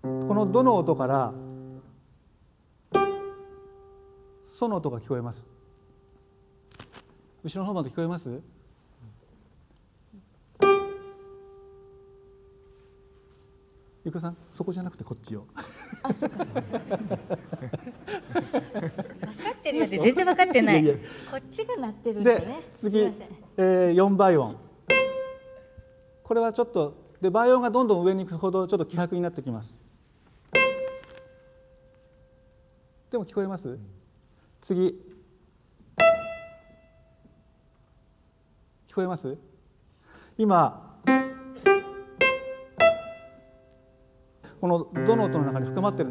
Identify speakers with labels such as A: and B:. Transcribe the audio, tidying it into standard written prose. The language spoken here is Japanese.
A: このドの音からソの音が聞こえます。後ろの方まで聞こえます？ゆかさん、そこじゃなくてこっちよ。
B: あ、そっか。分かってるよって全然分かってない。こっちが鳴ってるんだね。
A: で、次、4倍音。これはちょっとで倍音がどんどん上に行くほどちょっと希薄になってきます。でも聞こえます？次。聞こえます？今このドの音の中に含まってるんです。